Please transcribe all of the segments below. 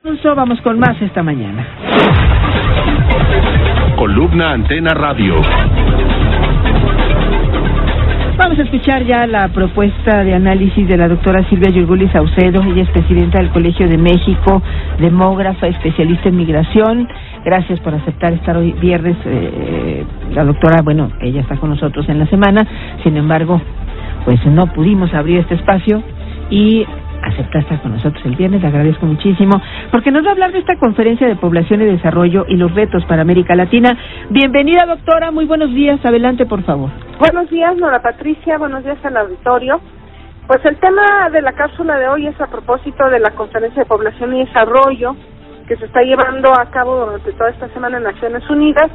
Vamos con más esta mañana. Columna Antena Radio. Vamos a escuchar ya la propuesta de análisis de la doctora Silvia Yurguli Saucedo. Ella es presidenta del Colegio de México, demógrafa, especialista en migración. Gracias por aceptar estar hoy viernes. La doctora, bueno, ella está con nosotros en la semana, sin embargo, pues no pudimos abrir este espacio y aceptar estar con nosotros el viernes. Le agradezco muchísimo porque nos va a hablar de esta conferencia de población y desarrollo y los retos para América Latina. Bienvenida, doctora, muy buenos días, adelante por favor. Buenos días, Nora Patricia, buenos días al auditorio. Pues el tema de la cápsula de hoy es a propósito de la conferencia de población y desarrollo que se está llevando a cabo durante toda esta semana en Naciones Unidas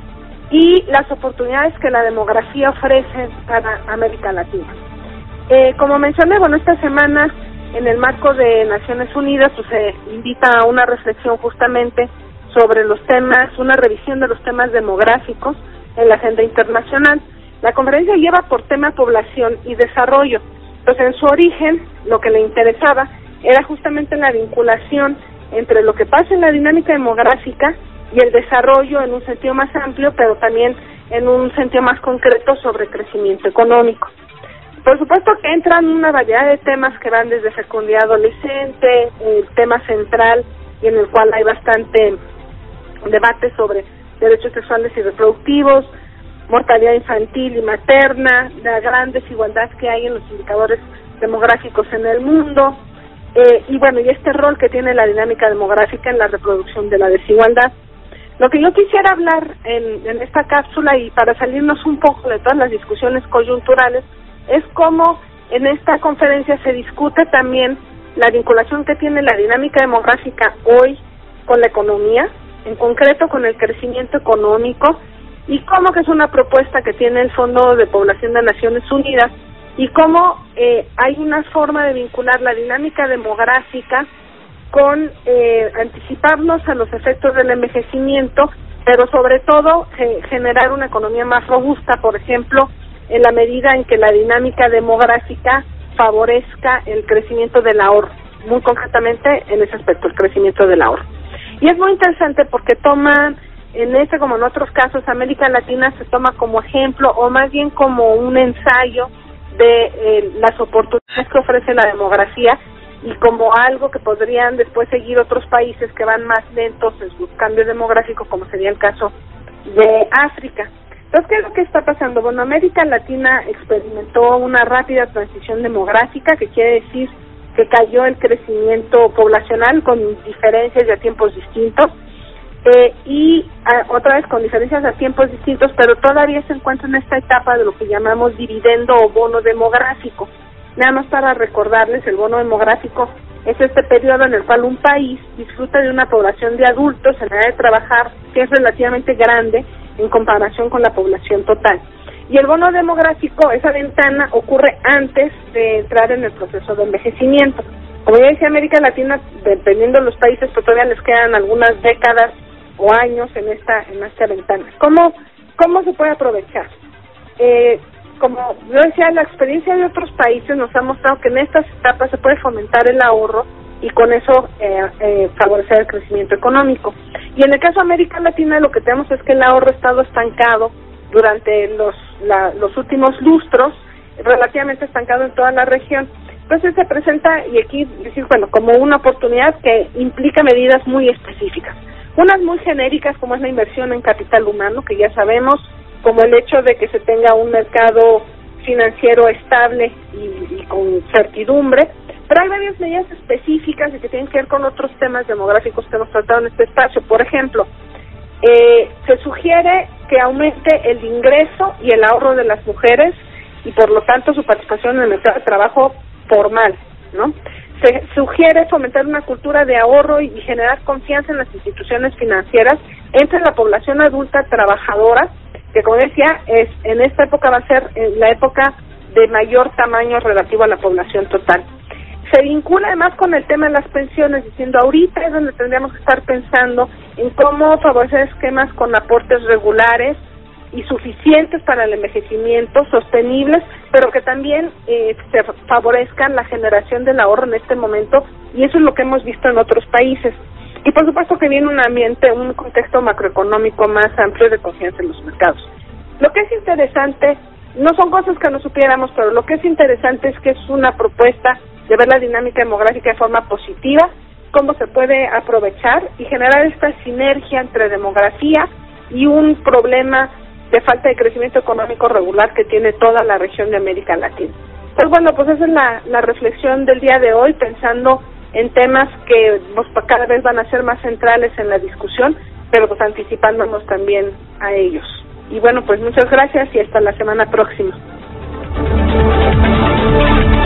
y las oportunidades que la demografía ofrece para América Latina. Como mencioné, bueno, esta semana en el marco de Naciones Unidas pues, se invita a una reflexión justamente sobre los temas, una revisión de los temas demográficos en la agenda internacional. La conferencia lleva por tema población y desarrollo. Entonces, en su origen, lo que le interesaba era justamente la vinculación entre lo que pasa en la dinámica demográfica y el desarrollo en un sentido más amplio, pero también en un sentido más concreto sobre crecimiento económico. Por supuesto que entran una variedad de temas que van desde fecundidad adolescente, el tema central y en el cual hay bastante debate sobre derechos sexuales y reproductivos, mortalidad infantil y materna, la gran desigualdad que hay en los indicadores demográficos en el mundo, y bueno, y este rol que tiene la dinámica demográfica en la reproducción de la desigualdad. Lo que yo quisiera hablar en esta cápsula y para salirnos un poco de todas las discusiones coyunturales es cómo en esta conferencia se discute también la vinculación que tiene la dinámica demográfica hoy con la economía, en concreto con el crecimiento económico, y cómo que es una propuesta que tiene el Fondo de Población de Naciones Unidas, y cómo hay una forma de vincular la dinámica demográfica con anticiparnos a los efectos del envejecimiento, pero sobre todo generar una economía más robusta, por ejemplo, en la medida en que la dinámica demográfica favorezca el crecimiento del ahorro, muy concretamente en ese aspecto, el crecimiento del ahorro. Y es muy interesante porque toman, en este como en otros casos, América Latina se toma como ejemplo, o más bien como un ensayo de las oportunidades que ofrece la demografía y como algo que podrían después seguir otros países que van más lentos en sus cambios demográficos, como sería el caso de África. Entonces, ¿qué es lo que está pasando? Bueno, América Latina experimentó una rápida transición demográfica, que quiere decir que cayó el crecimiento poblacional con diferencias y a tiempos distintos, otra vez con diferencias a tiempos distintos, pero todavía se encuentra en esta etapa de lo que llamamos dividendo o bono demográfico. Nada más para recordarles, el bono demográfico es este periodo en el cual un país disfruta de una población de adultos en edad de trabajar que es relativamente grande en comparación con la población total. Y el bono demográfico, esa ventana ocurre antes de entrar en el proceso de envejecimiento. Como ya decía, América Latina, dependiendo de los países, pues todavía les quedan algunas décadas o años en esta ventana. ¿Cómo se puede aprovechar? Como yo decía, la experiencia de otros países nos ha mostrado que en estas etapas se puede fomentar el ahorro y con eso favorecer el crecimiento económico. Y en el caso de América Latina lo que tenemos es que el ahorro ha estado estancado durante los últimos lustros, relativamente estancado en toda la región. Entonces se presenta, y aquí decir, bueno, como una oportunidad que implica medidas muy específicas. Unas muy genéricas, como es la inversión en capital humano, que ya sabemos, como el hecho de que se tenga un mercado financiero estable y con certidumbre, pero hay varias medidas específicas y que tienen que ver con otros temas demográficos que hemos tratado en este espacio. Por ejemplo, se sugiere que aumente el ingreso y el ahorro de las mujeres y por lo tanto su participación en el mercado de trabajo formal, ¿no? Se sugiere fomentar una cultura de ahorro y generar confianza en las instituciones financieras entre la población adulta trabajadora, que como decía, en esta época va a ser la época de mayor tamaño relativo a la población total. Se vincula además con el tema de las pensiones, diciendo ahorita es donde tendríamos que estar pensando en cómo favorecer esquemas con aportes regulares y suficientes para el envejecimiento, sostenibles, pero que también se favorezcan la generación del ahorro en este momento, y eso es lo que hemos visto en otros países. Y por supuesto que viene un contexto macroeconómico más amplio de confianza en los mercados. Lo que es interesante, no son cosas que no supiéramos, pero lo que es interesante es que es una propuesta de ver la dinámica demográfica de forma positiva, cómo se puede aprovechar y generar esta sinergia entre demografía y un problema de falta de crecimiento económico regular que tiene toda la región de América Latina. Pues bueno, pues esa es la reflexión del día de hoy, pensando en temas que pues, cada vez van a ser más centrales en la discusión, pero pues anticipándonos también a ellos. Y bueno, pues muchas gracias y hasta la semana próxima.